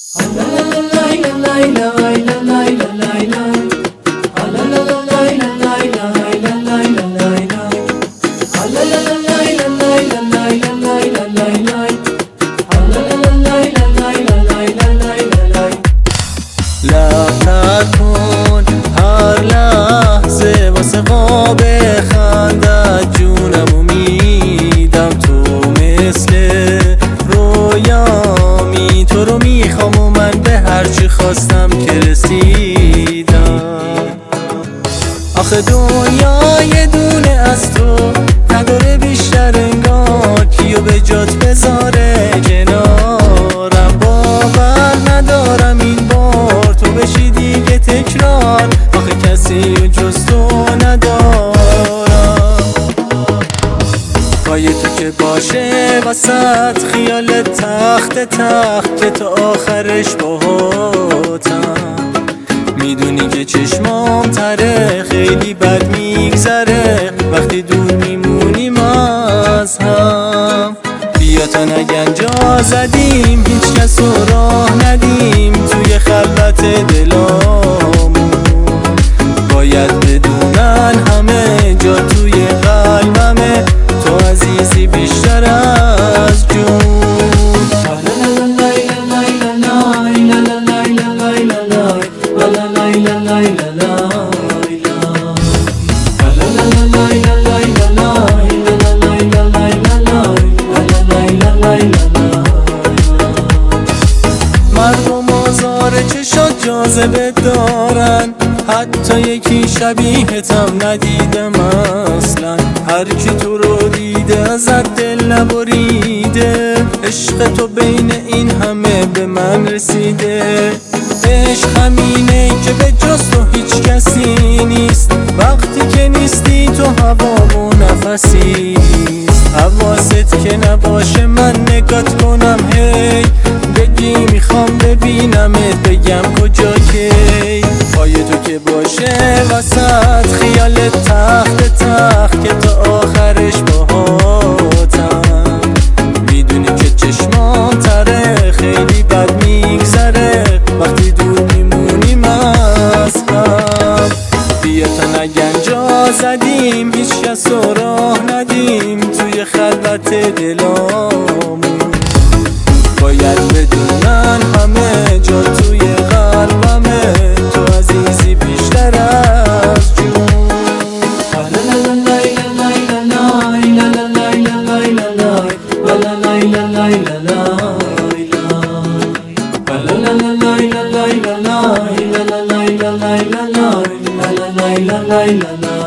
لب کن هر لحظه واسه قاب خندت جونمو میدم، تو مثل رویامی، تو رو میخوام و من به هرچی خواستم که رسیدم. آخه دنیا یه دونه از تو نداره بیشتر، انگار کیو به جات بذاره کنارم. باور ندارم این بار تو بشی دیگه تکرار، آخه کسی جز تو ندارم. پای تو که باشه وسط خیال تخت که تا آخرش باهاتم. میدونی که چشمام تره، خیلی بد میگذره وقتی دور میمونیم از هم. بیا تا نگن جا زدیم، هیچ کس رو راه ندیم توی خلوت دلامون. باید بدونن همه جا توی قلبمه، تو عزیزی بیشتر از جون. مردم آزار چشات جاذبه دارن، حتی یکی شبیهتم ندیدم اصلا. هر کی تو رو دیده ازت دل نبریده، عشق تو بین این همه به من رسیده. عشق همینه که به جز تو هیچ کسی نیست، وقتی که نیستی تو هوا و نفسی نیست. حواست که نباشه من نگات کنم، هی بگی میخوام ببینمت، بگم کجا کی. پای تو که باشه وسط خیال تخت که تا آخرش باهاتم. میدونی که چشمام تره، خیلی بد میگذره وقتی دور میمونیم از هم. بیا تا نگن جا زدیم، هیچ کس رو راه ندیم توی خلوت دلامون. باید بدونن همه جا توی قلبمه، تو عزیزی بیشتر از جون. La la la la